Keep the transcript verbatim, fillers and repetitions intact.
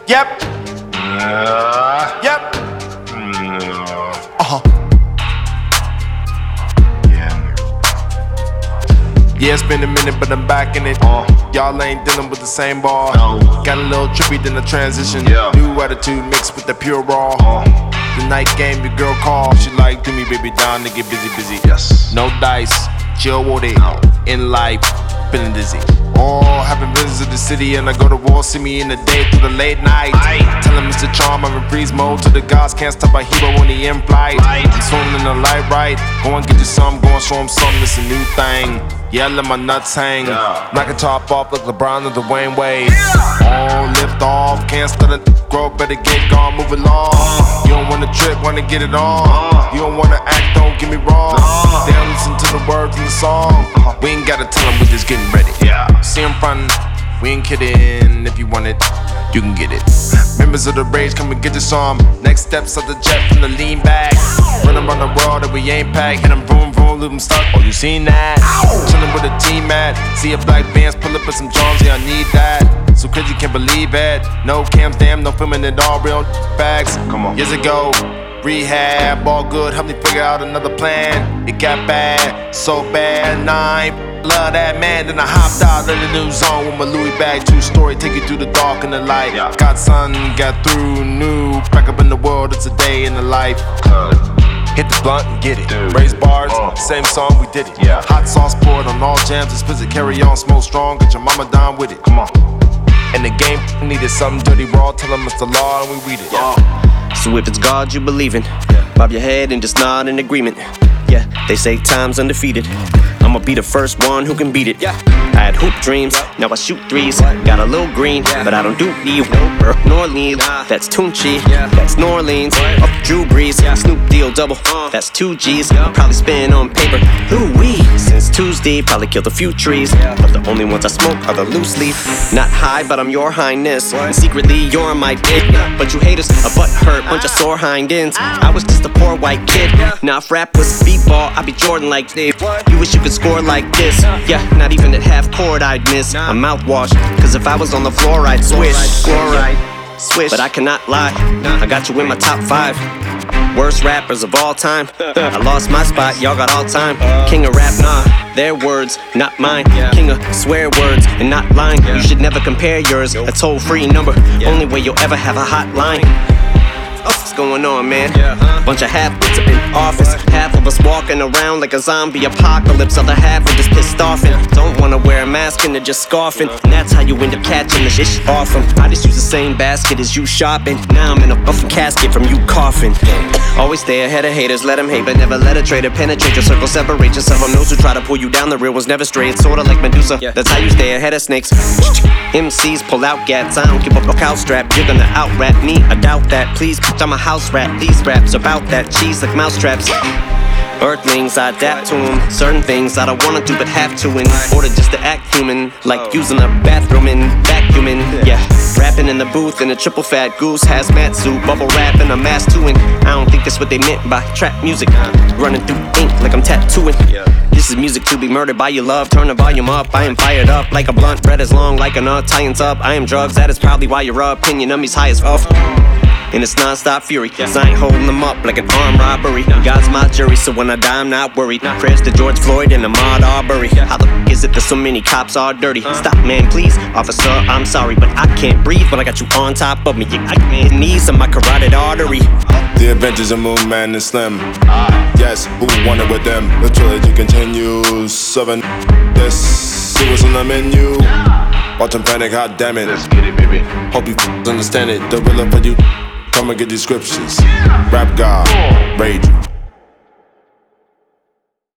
Yep. Uh, Yep. Uh huh. yeah. Yeah, it's been a minute, but I'm back in it. Uh, Y'all ain't dealing with the same ball. No. Got a little trippy, then the transition. Yeah. New attitude mixed with the pure raw. uh, The night game, your girl call. She like, do me, baby, down to get busy, busy. yes. No dice, chill with it. No. In life, feeling dizzy. Oh, haven't visited the city and I go to war. See me in the day through the late night. Aye. Tell him Mister Charm, I'm in freeze mode. To the gods can't stop a hero when he in flight. Right. I'm swimming in the light, right? Go and get you some, go and show him something. It's a new thing. Yeah, let my nuts hang. Yeah. Knock a top off like LeBron or Dwayne Wade. Oh, lift off, can't start a grow, better get gone, move along. You don't wanna trip, wanna get it on. You don't wanna act, don't get me wrong. They don't listen to the words in the song. We ain't gotta tell them, we just getting ready. Yeah. See them frontin', we ain't kidding. If you want it, you can get it. Members of the rage, come and get this on. Next steps of the jet from the lean back. Run around the world and we ain't packed. Hit them vroom vroom, leave them stuck. Oh, you seen that? Chillin' with a team at. See a black Vans, pull up with some Jones, yeah, I need that. So crazy, can't believe it. No cams, damn, no filming it all, real facts. Come on. Years ago, rehab, all good, helped me figure out another plan. It got bad, so bad, nine. Love that man, then I hopped out of the new zone with my Louis bag, two story, take you through the dark and the light. Yeah. Got sun, got through, new, back up in the world, it's a day in the life. Uh, Hit the blunt and get it. Dude. Raise bars, Uh. same song, we did it. Yeah. Hot sauce poured on all jams, explicit, carry on, smoke strong, get your mama down with it. come on. And the game needed something dirty raw, tell them it's the law and we read it. Uh, So if it's God you believe in, bob your head and just nod in agreement. Yeah, they say time's undefeated. I'ma be the first one who can beat it. I had hoop dreams, now I shoot threes. Got a little green, but I don't do leave. New Orleans, that's Tunchi, that's New Orleans. Up Drew Brees, Snoop Deal double, that's two G's. Probably spin on paper, Louis. Since Tuesday, probably killed a few trees. But the only ones I smoke are the loose leaf. Not high, but I'm your highness. And secretly, you're my dick. But you haters, a butt hurt, bunch of sore hind ends. I was just a poor white kid. Now if rap was speedball, I'd be Jordan like Dave. You wish you could score like this. Yeah, not even at half court I'd miss. I'm mouthwash, cause if I was on the floor I'd swish. Chloride, swish. But I cannot lie, I got you in my top five. Worst rappers of all time. I lost my spot, y'all got all time. King of rap, nah, their words, not mine. King of swear words and not lying. You should never compare yours, a toll free number. Only way you'll ever have a hotline. What's going on, man? Bunch of half-wits up in office. Half of us walking around like a zombie apocalypse. Other half are just pissed off and don't wanna wear a mask and they're just scoffing. And that's how you end up catching the shit off them. I just use the same basket as you shopping. Now I'm in a buffing casket from you coughing. Always stay ahead of haters, let them hate, but never let a traitor penetrate your circle. Separate yourself from those who try to pull you down. The real ones never stray. It's sorta like Medusa. That's how you stay ahead of snakes. M Cs pull out gats. I don't give a cow strap. You're gonna out rap me. I doubt that. Please, I'm a house rat. These raps about that cheese like mousetraps. Earthlings, I adapt to them. Certain things I don't wanna do but have to in order just to act human. Like using a bathroom and vacuuming. Yeah, rapping in the booth in a triple fat goose hazmat suit. Bubble wrap and a mask too. And I don't think that's what they meant by trap music. Running through ink like I'm tattooing. This is music to be murdered by your love. Turn the volume up, I am fired up like a blunt. Bread is long like a nut, tie-ins up. I am drugs, that is probably why your opinion of me's high as fuck. And it's non-stop fury, cause I ain't holding them up like an armed robbery. God's my jury, so when I die I'm not worried. Prayers to George Floyd and Ahmaud Arbery. How the f is it that so many cops are dirty? Stop, man, please, officer, I'm sorry, but I can't breathe when I got you on top of me. I can't knees on my carotid artery. The Adventures of Moon Man and Slim. Yes, who won it with them? The trilogy continues. Seven. This, it was on the menu. Watch 'em panic, hot damn it. let's get it, baby. Hope you f- understand it. The real for you. Come and get these scriptures. Rap God, rage.